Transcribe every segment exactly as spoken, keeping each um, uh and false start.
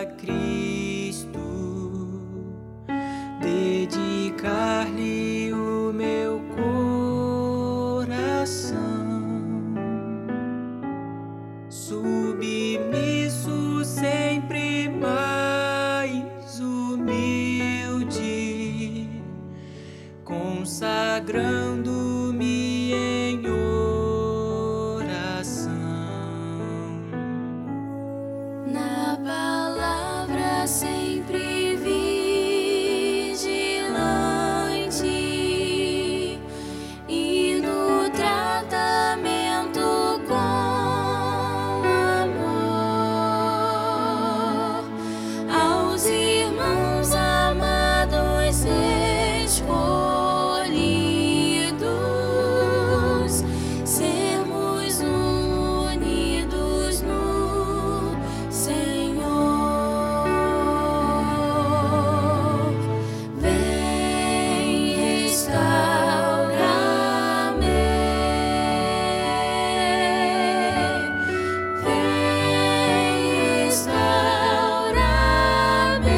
a Cristo, dedicar-lhe o meu coração, submisso, sempre mais humilde, consagrando-me em oração. Na palavra sempre vigilante e no tratamento com amor aos irmãos amados escolhidos, sermos unidos no Senhor. Vem, restaura-me, vem, restaura-me,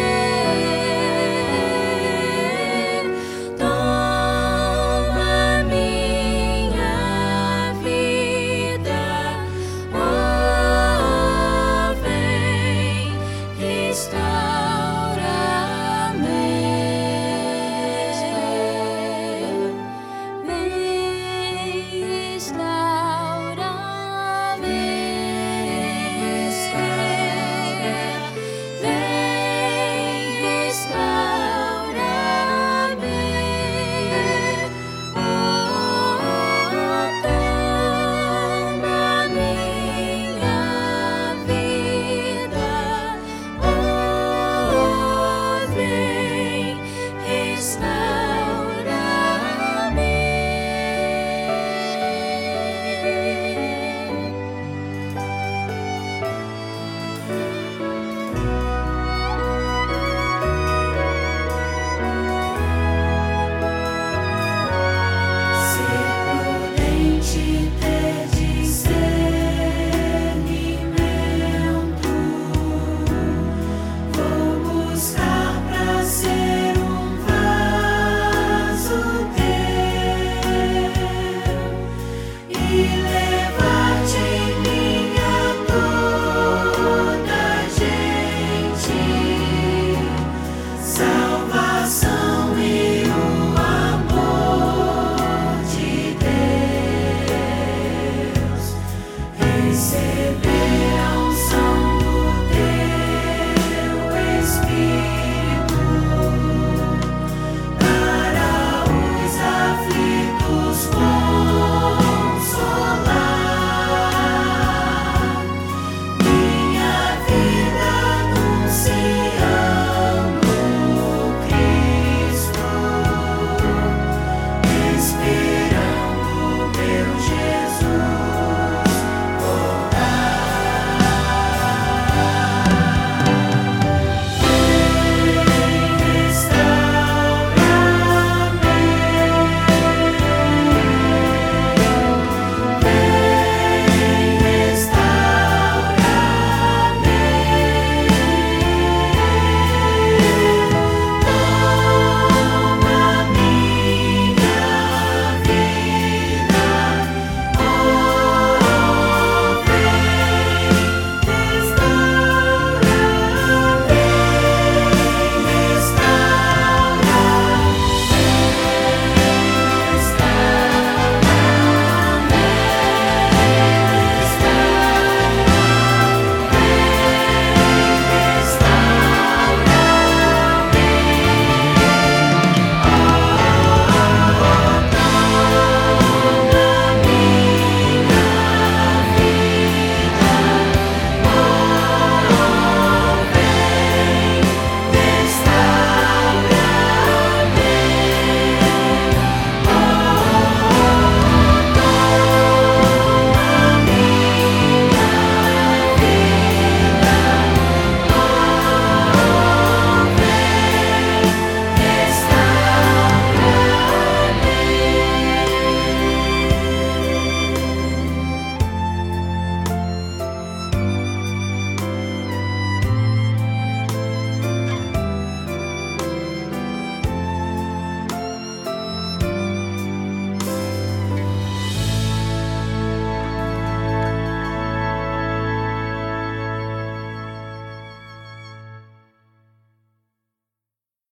toma minha vida, oh, vem, restaura-me, vem, restaura-me, vem, restaura-me, oh, toma minha vida, oh, vem, restaura-me. Ser prudente, ter discernimento, vou buscar pra ser um vaso teu e levar-te em mim a toda gente, salvação e o amor de Deus, receber a unção do teu Espírito para os aflitos consolar, minha vida anunciando Cristo, esperança